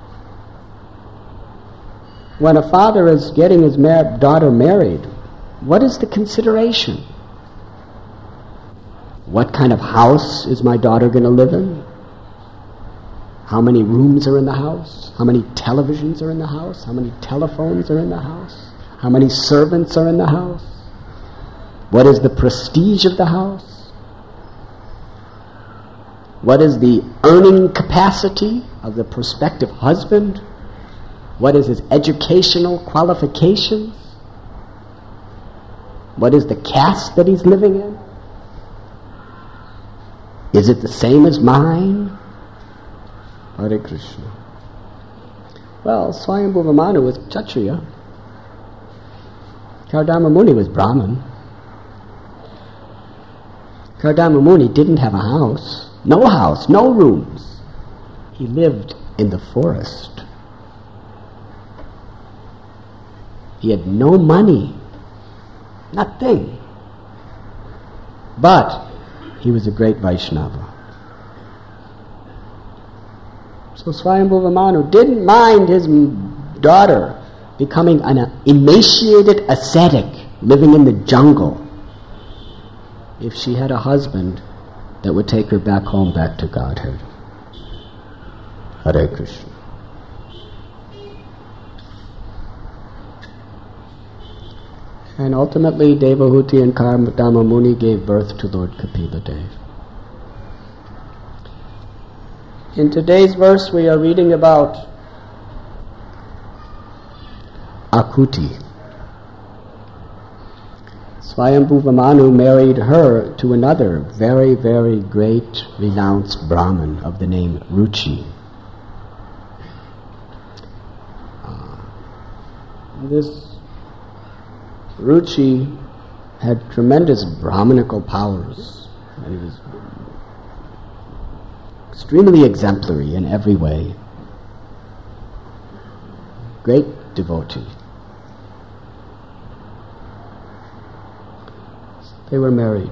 when a father is getting his daughter married, what is the consideration? What kind of house is my daughter going to live in? How many rooms are in the house? How many televisions are in the house? How many telephones are in the house? How many servants are in the house? What is the prestige of the house? What is the earning capacity of the prospective husband? What is his educational qualifications? What is the caste that he's living in? Is it the same as mine? Hare Krishna. Well, Swayambhuva Manu was Kshatriya. Kardama Muni was Brahmin. Kardama Muni didn't have a house, no rooms. He lived in the forest. He had no money, nothing. But he was a great Vaishnava. So Swayambhuva Manu didn't mind his daughter becoming an emaciated ascetic living in the jungle if she had a husband that would take her back home, back to Godhead. Hare Krishna. And ultimately Devahuti and Kardama Muni gave birth to Lord Kapila Dev. In today's verse we are reading about Akuti. Swayambhuva Manu married her to another very, very great, renounced Brahmin of the name Ruchi. This Ruchi had tremendous Brahminical powers, and he was extremely exemplary in every way. Great devotee. They were married.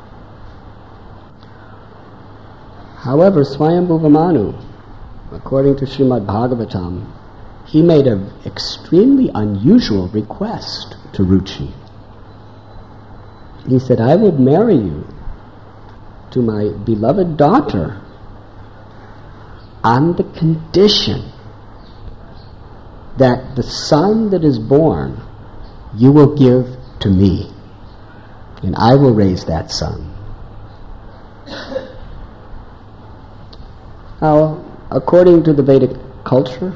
However, Swayambhuva Manu, according to Srimad Bhagavatam, he made an extremely unusual request to Ruchi. He said, I would marry you to my beloved daughter on the condition that the son that is born you will give to me, and I will raise that son. Now, according to the Vedic culture,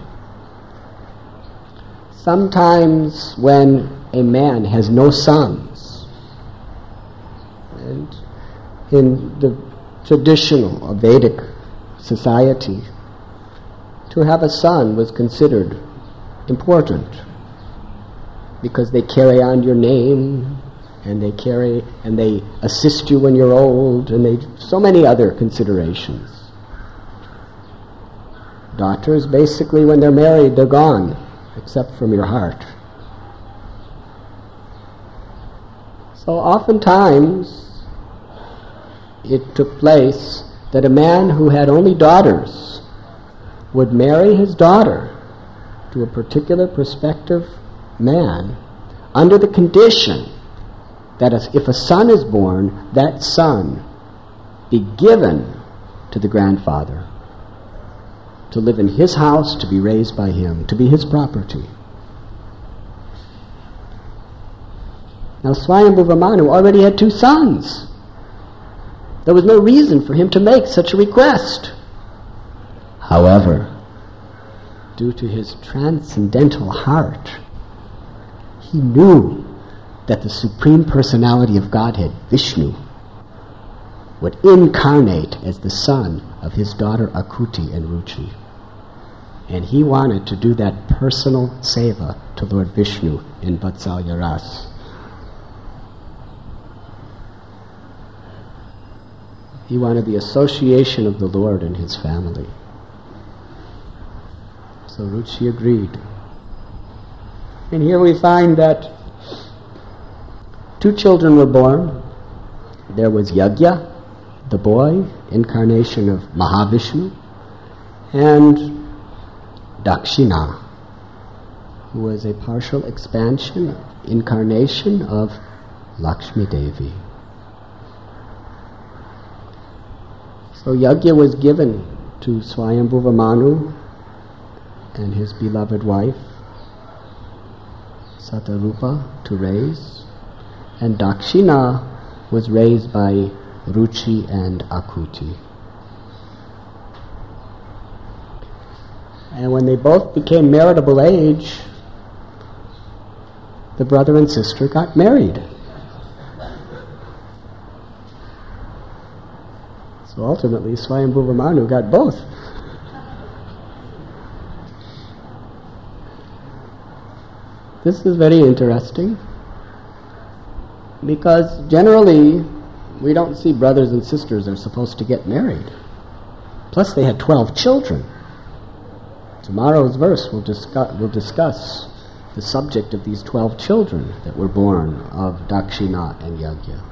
sometimes when a man has no sons, and in the traditional Vedic society, to have a son was considered important because they carry on your name, and they assist you when you're old, and so many other considerations. Daughters, basically, when they're married, they're gone, except from your heart. So oftentimes it took place that a man who had only daughters would marry his daughter to a particular prospective man under the condition that if a son is born, that son be given to the grandfather, to live in his house, to be raised by him, to be his property. Now Swayambhuva Manu already had 2 sons. There was no reason for him to make such a request. However, due to his transcendental heart, he knew that the Supreme Personality of Godhead, Vishnu, would incarnate as the son of his daughter Akuti and Ruchi. And he wanted to do that personal seva to Lord Vishnu in Vatsalya Ras. He wanted the association of the Lord and his family. So Ruchi agreed. And here we find that 2 children were born. There was Yagya, the boy, incarnation of Mahavishnu, and Dakshina, who was a partial expansion, incarnation of Lakshmi Devi. So Yagya was given to Swayambhuva Manu and his beloved wife, Satarupa, to raise, and Dakshina was raised by Ruchi and Akuti. And when they both became marriageable age, the brother and sister got married. So ultimately, Swayambhuva Manu got both. This is very interesting, because generally we don't see brothers and sisters are supposed to get married. Plus they had 12 children. Tomorrow's verse will discuss the subject of these 12 children that were born of Dakshina and Yagya.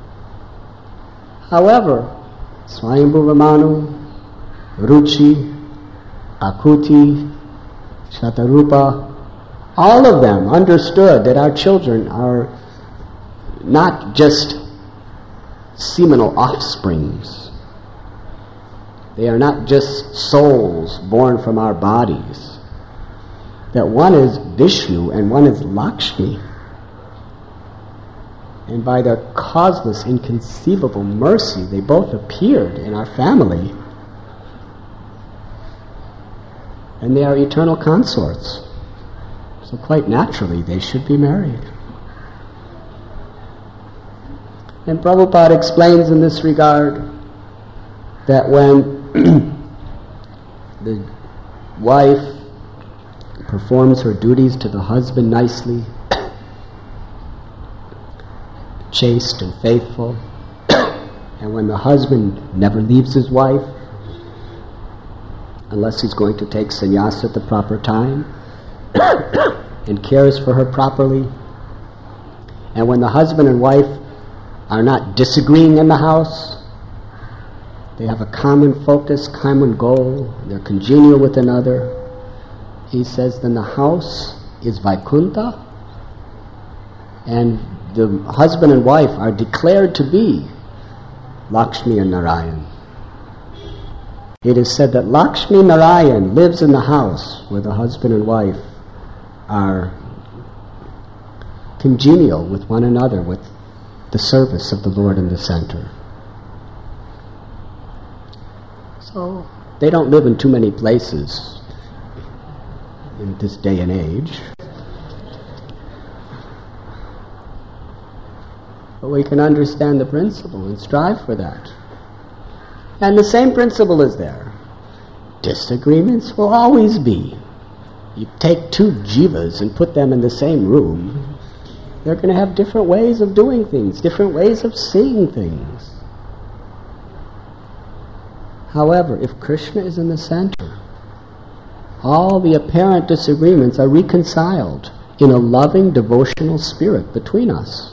However, Swayambhuva Manu, Ruchi, Akuti, Shatarupa, all of them understood that our children are not just seminal offsprings. They are not just souls born from our bodies. That one is Vishnu and one is Lakshmi. And by their causeless, inconceivable mercy, they both appeared in our family. And they are eternal consorts. So quite naturally, they should be married. And Prabhupada explains in this regard that when the wife performs her duties to the husband nicely, chaste and faithful, and when the husband never leaves his wife, unless he's going to take sannyas at the proper time, and cares for her properly, and when the husband and wife are not disagreeing in the house, they have a common focus, common goal, they're congenial with another, he says, then the house is Vaikuntha, and the husband and wife are declared to be Lakshmi and Narayan. It is said that Lakshmi Narayan lives in the house where the husband and wife are congenial with one another, with the service of the Lord in the center. So they don't live in too many places in this day and age. But we can understand the principle and strive for that. And the same principle is there. Disagreements will always be. You take 2 jivas and put them in the same room, they're going to have different ways of doing things, different ways of seeing things. However, if Krishna is in the center, all the apparent disagreements are reconciled in a loving, devotional spirit between us.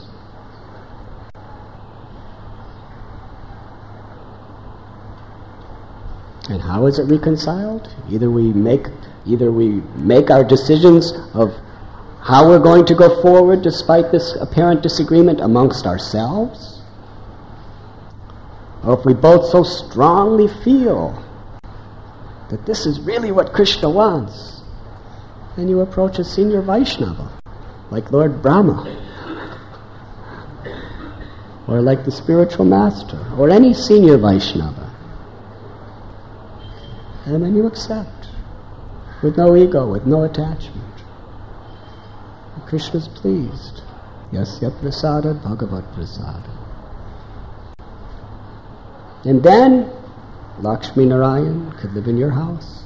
And how is it reconciled? Either we make our decisions of how we're going to go forward despite this apparent disagreement amongst ourselves, or if we both so strongly feel that this is really what Krishna wants, then you approach a senior Vaishnava, like Lord Brahma, or like the spiritual master, or any senior Vaishnava. And then you accept, with no ego, with no attachment. And Krishna's pleased. Yasya prasada bhagavat prasada. And then Lakshmi Narayan could live in your house.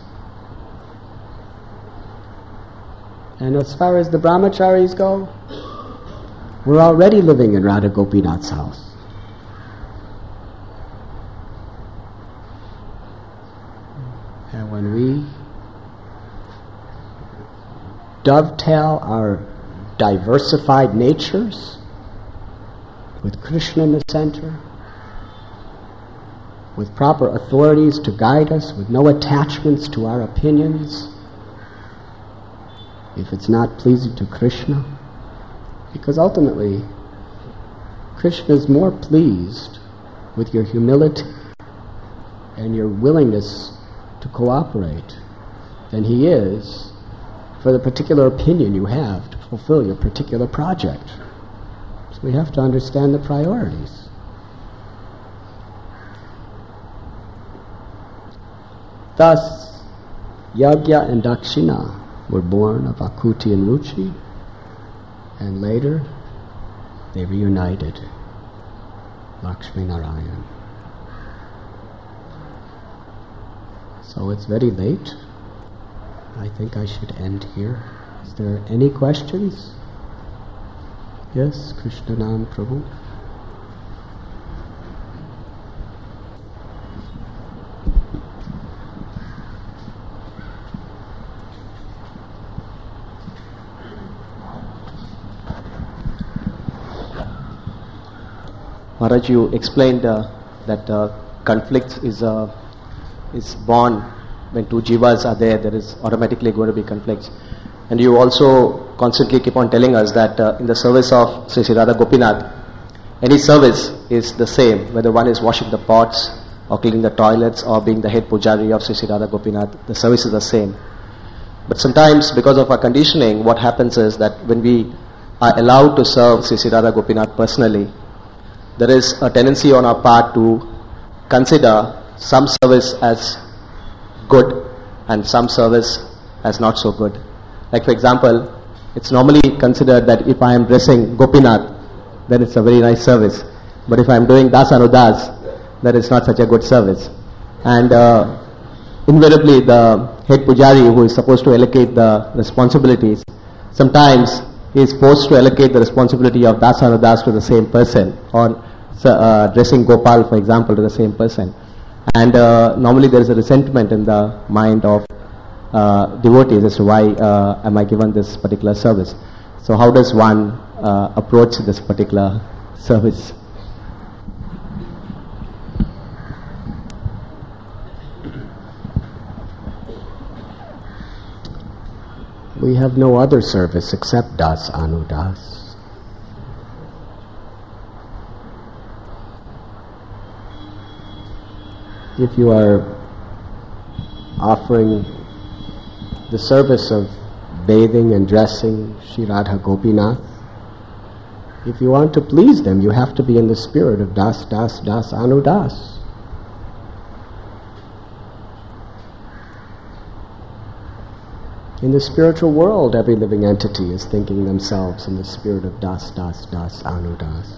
And as far as the brahmacharis go, we're already living in Radha Gopinath's house. And when we dovetail our diversified natures with Krishna in the center, with proper authorities to guide us, with no attachments to our opinions, if it's not pleasing to Krishna, because ultimately Krishna is more pleased with your humility and your willingness to cooperate than he is for the particular opinion you have to fulfill your particular project. So we have to understand the priorities. Thus, Yajna and Dakshina were born of Akuti and Ruchi, and later they reunited Lakshmi Narayan. So it's very late. I think I should end here. Is there any questions? Yes, Krishnanam Prabhu. Maharaj, you explained that conflict is born when two jivas are there. There is automatically going to be conflicts. And you also constantly keep on telling us that in the service of Sri Radha Gopinath, any service is the same, whether one is washing the pots or cleaning the toilets or being the head pujari of Sri Radha Gopinath, the service is the same. But sometimes because of our conditioning, what happens is that when we are allowed to serve Sri Radha Gopinath personally, there is a tendency on our part to consider some service as good and some service as not so good. Like for example, it's normally considered that if I am dressing Gopinath, then it's a very nice service. But if I am doing Das Anudas, then it's not such a good service. And invariably the head pujari who is supposed to allocate the responsibilities, sometimes he is forced to allocate the responsibility of Das Anudas to the same person, or dressing Gopal, for example, to the same person. And normally there is a resentment in the mind of devotees as to why am I given this particular service. So how does one approach this particular service? We have no other service except Das Anudas. If you are offering the service of bathing and dressing Sri Radha Gopinath, if you want to please them, you have to be in the spirit of Das, Das, Das, Anudas. In the spiritual world, every living entity is thinking themselves in the spirit of Das, Das, Das, Anudas.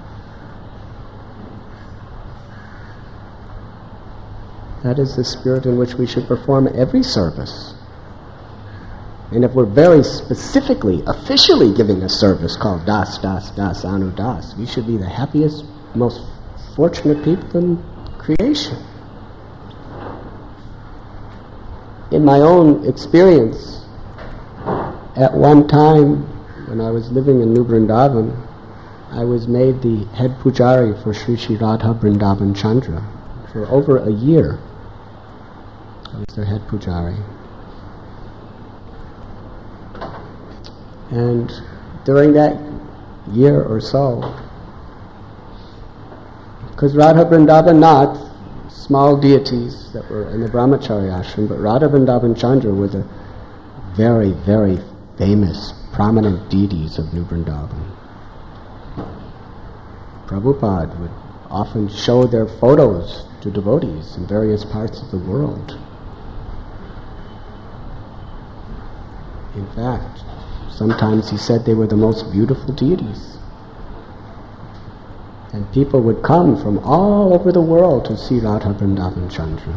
That is the spirit in which we should perform every service. And if we're very specifically, officially giving a service called Das, Das, Das, Anudas, we should be the happiest, most fortunate people in creation. In my own experience, at one time when I was living in New Vrindavan, I was made the head pujari for Sri Sri Radha Vrindavan Chandra for over a year. I was their head pujari. And during that year or so, because Radha Vrindavan Nath, small deities that were in the Brahmachari ashram, but Radha Vrindavan Chandra were the very, very famous, prominent deities of New Vrindavan. Prabhupada would often show their photos to devotees in various parts of the world. In fact, sometimes he said they were the most beautiful deities. And people would come from all over the world to see Radha Vrindavan Chandra.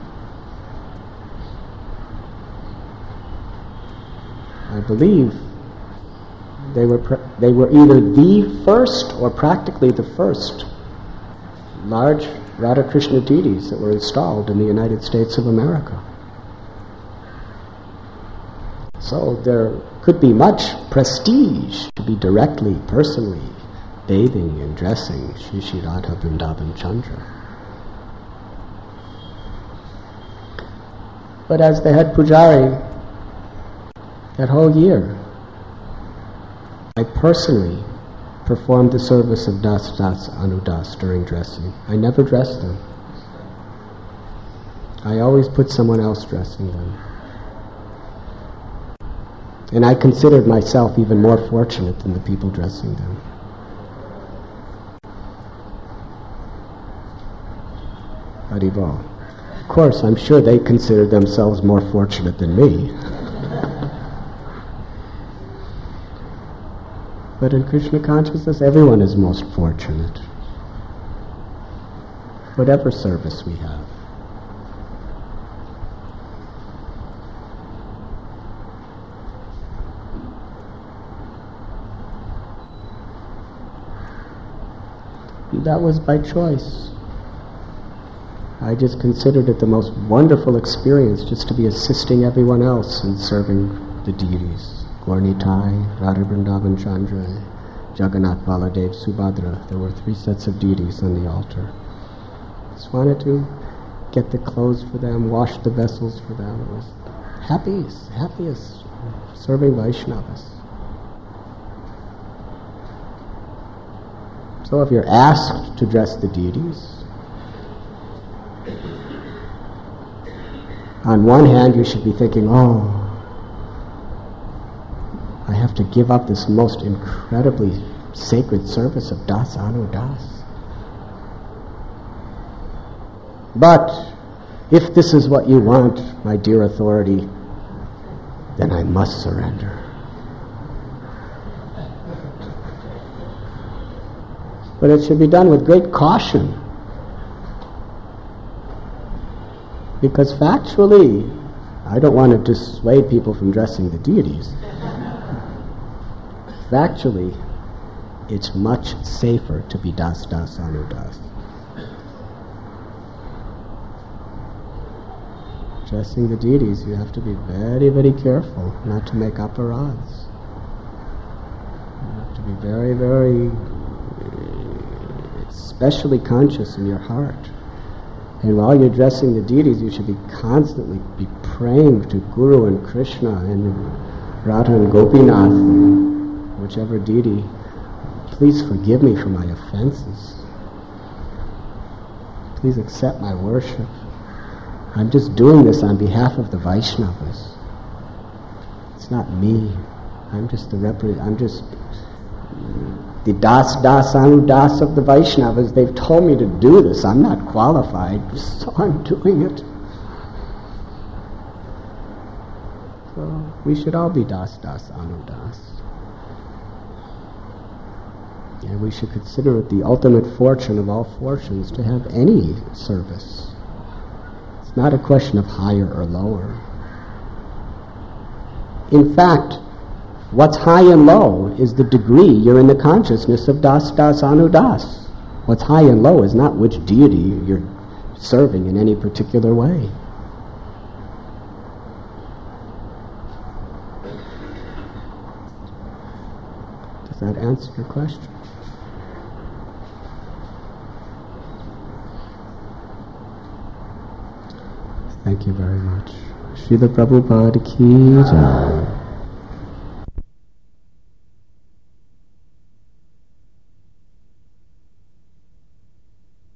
I believe they were either the first or practically the first large Radha Krishna deities that were installed in the United States of America. So there could be much prestige to be directly, personally bathing and dressing Shri Shri Radha Vrindavan Chandra. But as the head pujari, that whole year, I personally performed the service of Das Das Anudas during dressing. I never dressed them. I always put someone else dressing them. And I considered myself even more fortunate than the people dressing them. Haribol. Of course, I'm sure they considered themselves more fortunate than me. But in Krishna consciousness, everyone is most fortunate. Whatever service we have. That was by choice. I just considered it the most wonderful experience just to be assisting everyone else in serving the deities. Gaurnitai, Radha Vrindavan Chandra, Jagannath Baladev, Subhadra. There were 3 sets of deities on the altar. Just wanted to get the clothes for them, wash the vessels for them. It was happiest serving Vaishnavas. So if you're asked to dress the deities, on one hand you should be thinking, oh, I have to give up this most incredibly sacred service of Das Anu Das. But if this is what you want, my dear authority, then I must surrender. But it should be done with great caution. Because factually, I don't want to dissuade people from dressing the deities. Factually, it's much safer to be Das Das Anu Das. Dressing the deities, you have to be very, very careful not to make aparadhs. You have to be very, very especially conscious in your heart. And while you're dressing the deities, you should be constantly be praying to Guru and Krishna and Radha and Gopinath, and whichever deity, please forgive me for my offenses. Please accept my worship. I'm just doing this on behalf of the Vaishnavas. It's not me. I'm just the Das Das Anu Das of the Vaishnavas. They've told me to do this. I'm not qualified, so I'm doing it. So we should all be Das Das Anu Das. And we should consider it the ultimate fortune of all fortunes to have any service. It's not a question of higher or lower. In fact, what's high and low is the degree you're in the consciousness of Das Das Anu Das. What's high and low is not which deity you're serving in any particular way. Does that answer your question? Thank you very much. Srila Prabhupada ki jai.